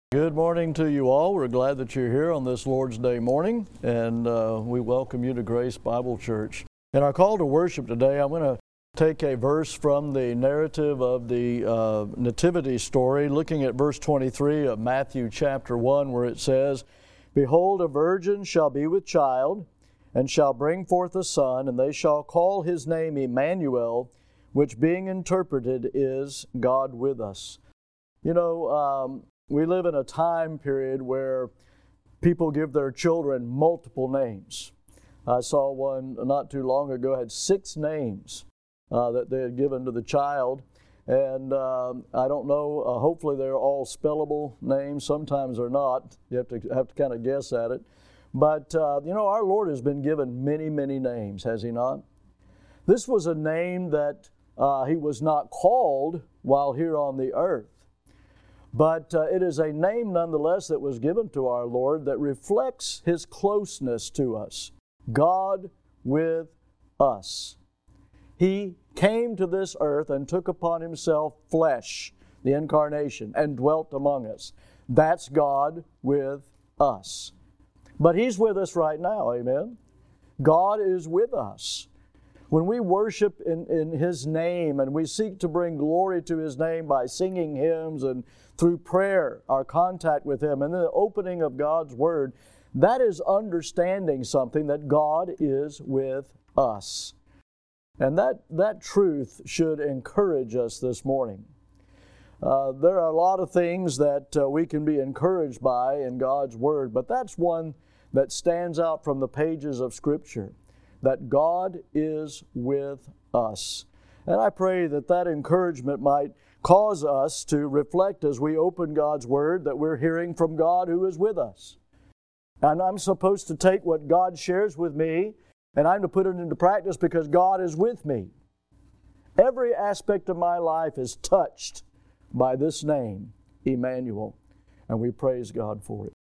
Good morning to you all. We're glad that you're here on this Lord's Day morning, and we welcome you to Grace Bible Church. In our call to worship today, I'm going to take a verse from the narrative of the Nativity story, looking at verse 23 of Matthew chapter 1, where it says, "Behold, a virgin shall be with child, and shall bring forth a son, and they shall call his name Emmanuel, which being interpreted is God with us." You know, we live in a time period where people give their children multiple names. I saw one not too long ago had 6 names that they had given to the child. And I don't know, hopefully they're all spellable names. Sometimes they're not. You have to kind of guess at it. But, you know, our Lord has been given many, many names, has He not? This was a name that He was not called while here on the earth. But it is a name nonetheless that was given to our Lord that reflects His closeness to us. God with us. He came to this earth and took upon Himself flesh, the incarnation, and dwelt among us. That's God with us. But He's with us right now, amen? God is with us. When we worship in His name and we seek to bring glory to His name by singing hymns and through prayer, our contact with Him, and the opening of God's Word, that is understanding something, that God is with us. And that truth should encourage us this morning. There are a lot of things that we can be encouraged by in God's Word, but that's one that stands out from the pages of Scripture, that God is with us. And I pray that that encouragement might cause us to reflect as we open God's Word that we're hearing from God who is with us. And I'm supposed to take what God shares with me and I'm to put it into practice because God is with me. Every aspect of my life is touched by this name, Emmanuel, and we praise God for it.